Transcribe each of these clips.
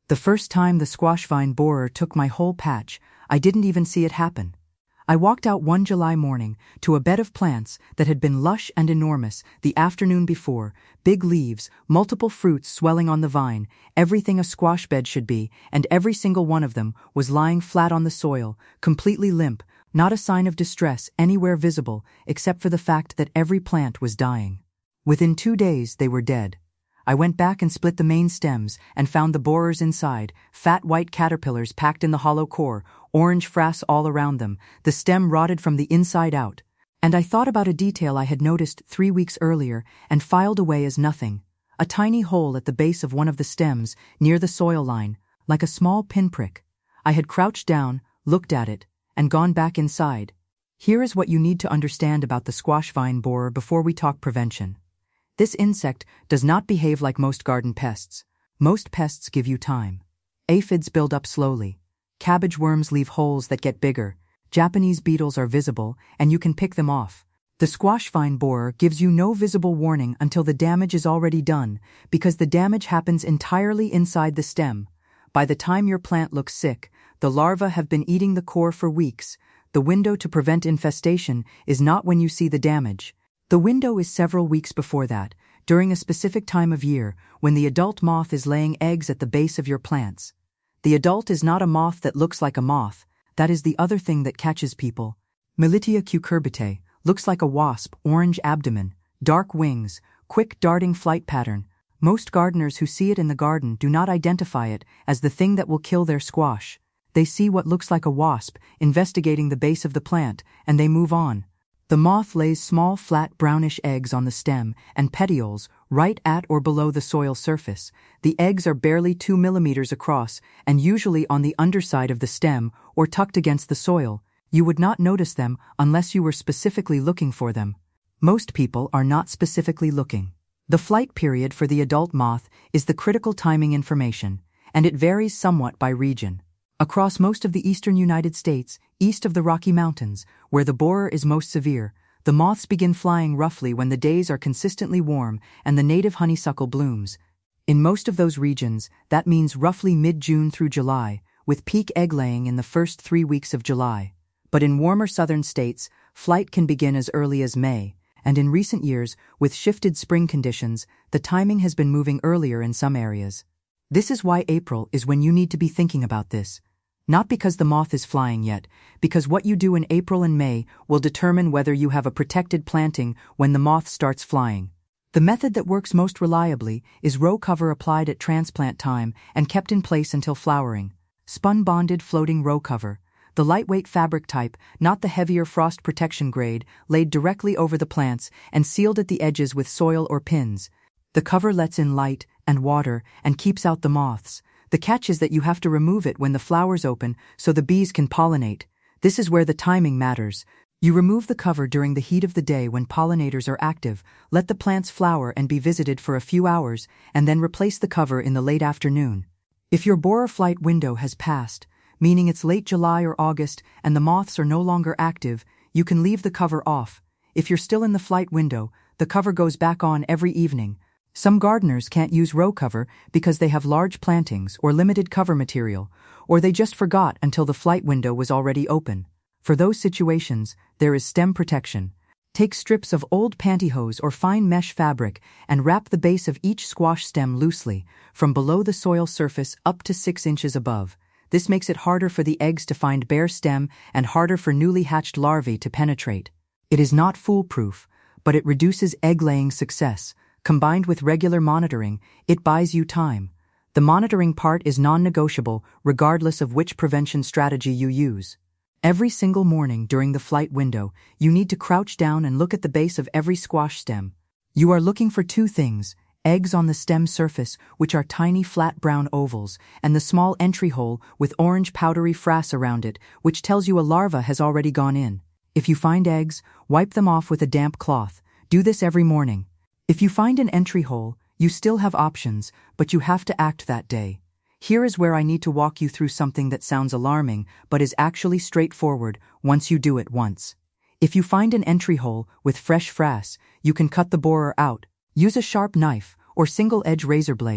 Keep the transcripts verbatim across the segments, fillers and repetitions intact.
The first time the squash vine borer took my whole patch, I didn't even see it happen. I walked out one July morning to a bed of plants that had been lush and enormous the afternoon before, big leaves, multiple fruits swelling on the vine, everything a squash bed should be, and every single one of them was lying flat on the soil, completely limp, not a sign of distress anywhere visible except for the fact that every plant was dying. Within two days they were dead. I went back and split the main stems and found the borers inside, fat white caterpillars packed in the hollow core, orange frass all around them, the stem rotted from the inside out. And I thought about a detail I had noticed three weeks earlier and filed away as nothing. A tiny hole at the base of one of the stems, near the soil line, like a small pinprick. I had crouched down, looked at it, and gone back inside. Here is what you need to understand about the squash vine borer before we talk prevention. This insect does not behave like most garden pests. Most pests give you time. Aphids build up slowly. Cabbage worms leave holes that get bigger. Japanese beetles are visible, and you can pick them off. The squash vine borer gives you no visible warning until the damage is already done, because the damage happens entirely inside the stem. By the time your plant looks sick, the larvae have been eating the core for weeks. The window to prevent infestation is not when you see the damage. The window is several weeks before that, during a specific time of year, when the adult moth is laying eggs at the base of your plants. The adult is not a moth that looks like a moth. That is the other thing that catches people. Militia cucurbitae looks like a wasp, orange abdomen, dark wings, quick darting flight pattern. Most gardeners who see it in the garden do not identify it as the thing that will kill their squash. They see what looks like a wasp investigating the base of the plant, and they move on. The moth lays small flat brownish eggs on the stem and petioles right at or below the soil surface. The eggs are barely two millimeters across and usually on the underside of the stem or tucked against the soil. You would not notice them unless you were specifically looking for them. Most people are not specifically looking. The flight period for the adult moth is the critical timing information, and it varies somewhat by region. Across most of the eastern United States, east of the Rocky Mountains, where the borer is most severe, the moths begin flying roughly when the days are consistently warm and the native honeysuckle blooms. In most of those regions, that means roughly mid-June through July, with peak egg laying in the first three weeks of July. But in warmer southern states, flight can begin as early as May, and in recent years, with shifted spring conditions, the timing has been moving earlier in some areas. This is why April is when you need to be thinking about this. Not because the moth is flying yet, because what you do in April and May will determine whether you have a protected planting when the moth starts flying. The method that works most reliably is row cover applied at transplant time and kept in place until flowering. Spun-bonded floating row cover, the lightweight fabric type, not the heavier frost protection grade, laid directly over the plants and sealed at the edges with soil or pins. The cover lets in light and water and keeps out the moths. The catch is that you have to remove it when the flowers open so the bees can pollinate. This is where the timing matters. You remove the cover during the heat of the day when pollinators are active, let the plants flower and be visited for a few hours, and then replace the cover in the late afternoon. If your borer flight window has passed, meaning it's late July or August and the moths are no longer active, you can leave the cover off. If you're still in the flight window, the cover goes back on every evening. Some gardeners can't use row cover because they have large plantings or limited cover material, or they just forgot until the flight window was already open. For those situations, there is stem protection. Take strips of old pantyhose or fine mesh fabric and wrap the base of each squash stem loosely, from below the soil surface up to six inches above. This makes it harder for the eggs to find bare stem and harder for newly hatched larvae to penetrate. It is not foolproof, but it reduces egg-laying success. Combined with regular monitoring, it buys you time. The monitoring part is non-negotiable regardless of which prevention strategy you use. Every single morning during the flight window, you need to crouch down and look at the base of every squash stem. You are looking for two things: eggs on the stem surface, which are tiny flat brown ovals, and the small entry hole with orange powdery frass around it, which tells you a larva has already gone in. If you find eggs, wipe them off with a damp cloth. Do this every morning. If you find an entry hole, you still have options, but you have to act that day. Here is where I need to walk you through something that sounds alarming, but is actually straightforward once you do it once. If you find an entry hole with fresh frass, you can cut the borer out. Use a sharp knife or single-edge razor blade.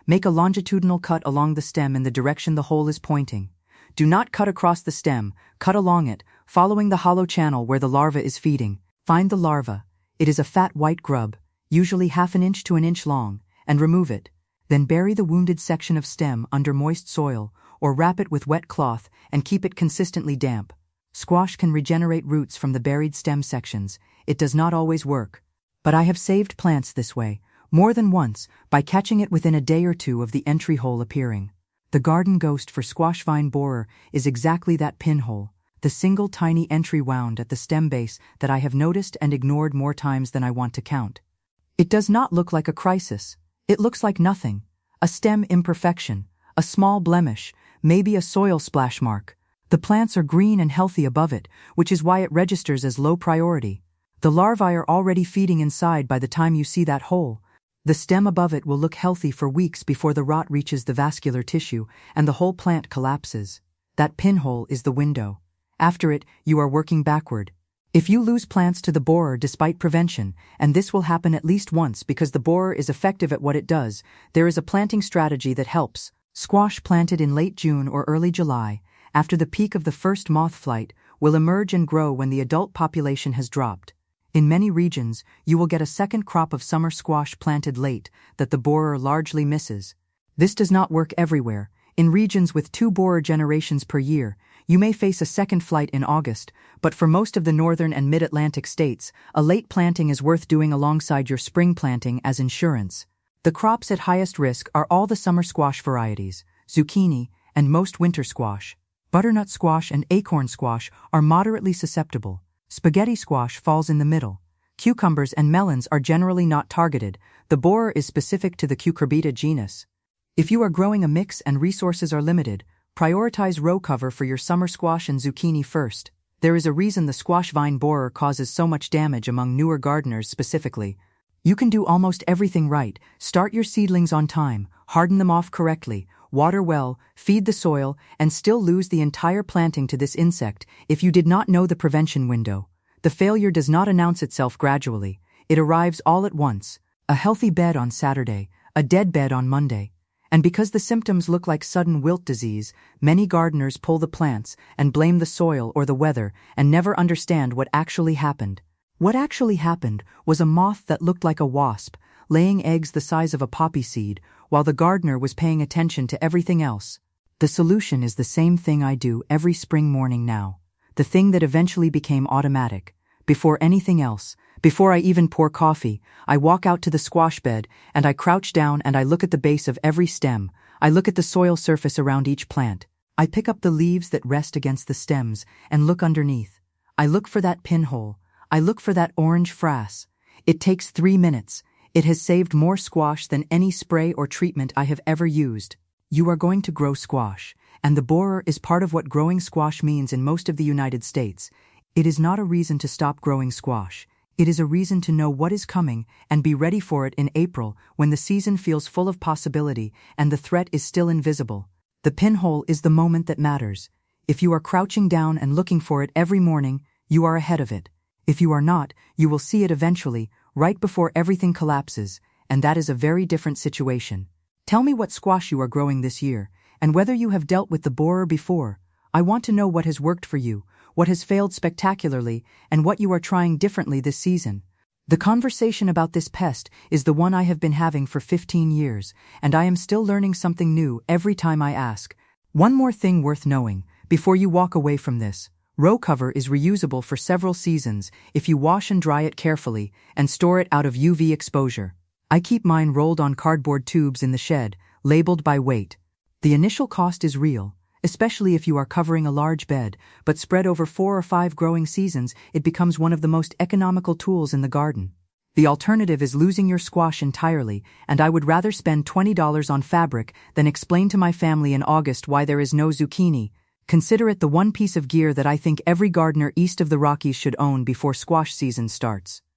Make a longitudinal cut along the stem in the direction the hole is pointing. Do not cut across the stem, cut along it, following the hollow channel where the larva is feeding. Find the larva. It is a fat white grub, usually half an inch to an inch long, and remove it. Then bury the wounded section of stem under moist soil, or wrap it with wet cloth and keep it consistently damp. Squash can regenerate roots from the buried stem sections. It does not always work. But I have saved plants this way, more than once, by catching it within a day or two of the entry hole appearing. The garden ghost for squash vine borer is exactly that pinhole, the single tiny entry wound at the stem base that I have noticed and ignored more times than I want to count. It does not look like a crisis. It looks like nothing. A stem imperfection, a small blemish, maybe a soil splash mark. The plants are green and healthy above it, which is why it registers as low priority. The larvae are already feeding inside by the time you see that hole. The stem above it will look healthy for weeks before the rot reaches the vascular tissue and the whole plant collapses. That pinhole is the window. After it, you are working backward. If you lose plants to the borer despite prevention, and this will happen at least once because the borer is effective at what it does, there is a planting strategy that helps. Squash planted in late June or early July, after the peak of the first moth flight, will emerge and grow when the adult population has dropped. In many regions, you will get a second crop of summer squash planted late that the borer largely misses. This does not work everywhere. In regions with two borer generations per year, you may face a second flight in August, but for most of the northern and mid-Atlantic states, a late planting is worth doing alongside your spring planting as insurance. The crops at highest risk are all the summer squash varieties, zucchini, and most winter squash. Butternut squash and acorn squash are moderately susceptible. Spaghetti squash falls in the middle. Cucumbers and melons are generally not targeted. The borer is specific to the Cucurbita genus. If you are growing a mix and resources are limited, prioritize row cover for your summer squash and zucchini first. There is a reason the squash vine borer causes so much damage among newer gardeners specifically. You can do almost everything right. Start your seedlings on time, harden them off correctly, water well, feed the soil, and still lose the entire planting to this insect if you did not know the prevention window. The failure does not announce itself gradually. It arrives all at once. A healthy bed on Saturday, a dead bed on Monday. And because the symptoms look like sudden wilt disease, many gardeners pull the plants and blame the soil or the weather and never understand what actually happened. What actually happened was a moth that looked like a wasp, laying eggs the size of a poppy seed, while the gardener was paying attention to everything else. The solution is the same thing I do every spring morning now. The thing that eventually became automatic. Before anything else, before I even pour coffee, I walk out to the squash bed and I crouch down and I look at the base of every stem. I look at the soil surface around each plant. I pick up the leaves that rest against the stems and look underneath. I look for that pinhole. I look for that orange frass. It takes three minutes. It has saved more squash than any spray or treatment I have ever used. You are going to grow squash, and the borer is part of what growing squash means in most of the United States. It is not a reason to stop growing squash. It is a reason to know what is coming and be ready for it in April when the season feels full of possibility and the threat is still invisible. The pinhole is the moment that matters. If you are crouching down and looking for it every morning, you are ahead of it. If you are not, you will see it eventually, right before everything collapses, and that is a very different situation. Tell me what squash you are growing this year, and whether you have dealt with the borer before. I want to know what has worked for you, what has failed spectacularly, and what you are trying differently this season. The conversation about this pest is the one I have been having for fifteen years, and I am still learning something new every time I ask. One more thing worth knowing, before you walk away from this. Row cover is reusable for several seasons if you wash and dry it carefully and store it out of U V exposure. I keep mine rolled on cardboard tubes in the shed, labeled by weight. The initial cost is real, especially if you are covering a large bed, but spread over four or five growing seasons, it becomes one of the most economical tools in the garden. The alternative is losing your squash entirely, and I would rather spend twenty dollars on fabric than explain to my family in August why there is no zucchini. Consider it the one piece of gear that I think every gardener east of the Rockies should own before squash season starts.